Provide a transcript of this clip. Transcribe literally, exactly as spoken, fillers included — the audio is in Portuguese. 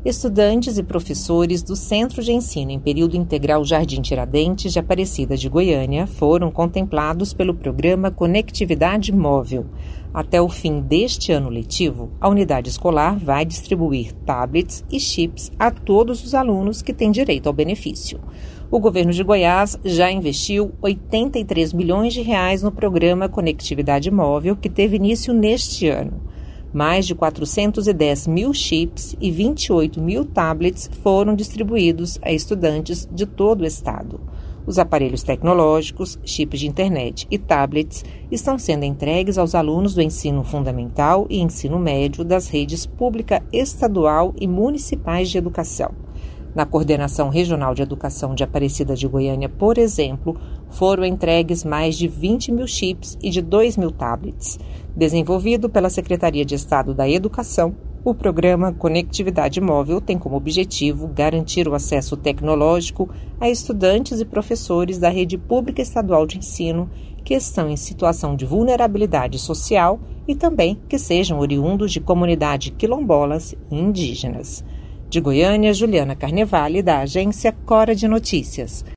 Estudantes e professores do Centro de Ensino em Período Integral Jardim Tiradentes de Aparecida de Goiânia foram contemplados pelo programa Conectividade Móvel. Até o fim deste ano letivo, a unidade escolar vai distribuir tablets e chips a todos os alunos que têm direito ao benefício. O governo de Goiás já investiu oitenta e três milhões de reais no programa Conectividade Móvel, que teve início neste ano. Mais de quatrocentos e dez mil chips e vinte e oito mil tablets foram distribuídos a estudantes de todo o estado. Os aparelhos tecnológicos, chips de internet e tablets estão sendo entregues aos alunos do ensino fundamental e ensino médio das redes pública estadual e municipais de educação. Na Coordenação Regional de Educação de Aparecida de Goiânia, por exemplo, foram entregues mais de vinte mil chips e de dois mil tablets. Desenvolvido pela Secretaria de Estado da Educação, o programa Conectividade Móvel tem como objetivo garantir o acesso tecnológico a estudantes e professores da rede pública estadual de ensino que estão em situação de vulnerabilidade social e também que sejam oriundos de comunidades quilombolas e indígenas. De Goiânia, Juliana Carnevale, da agência Cora de Notícias.